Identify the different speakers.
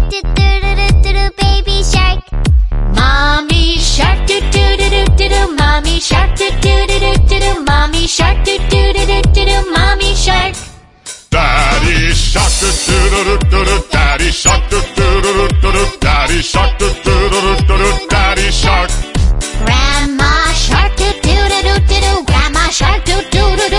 Speaker 1: do do do do do do, baby shark. Mommy shark, do do do do do do. Mommy shark, do do do do do do. Mommy shark, do do do do do do. Mommy shark.
Speaker 2: Daddy shark, do do do do do do. Daddy shark, do do do do do do. Daddy